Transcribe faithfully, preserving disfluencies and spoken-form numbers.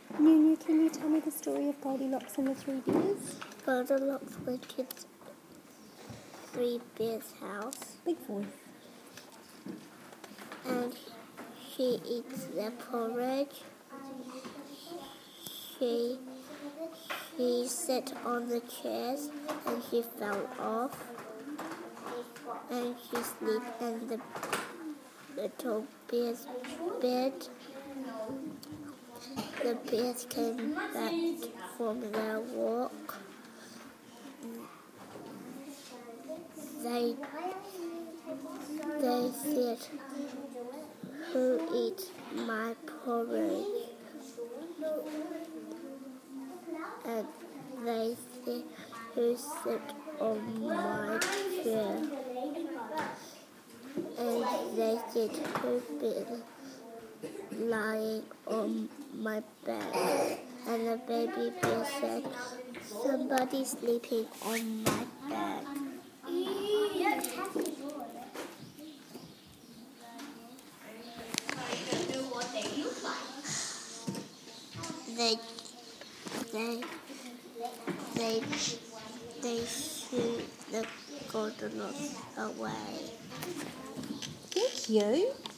Nunu, can you tell me the story of Goldilocks and the Three Bears? Goldilocks went to Three Bears' house. Big voice. And she eats their porridge. She she sat on the chairs and she fell off. And she slept in the little bear's bed. The bears came back from their walk. They they said, "Who eats my porridge?" And they said, "Who sat on my chair?" And they said, "Who been lying on my bed?" And the baby bear said, "Somebody sleeping on my bed." They, they, they, they shoot the Goldilocks away. Thank you.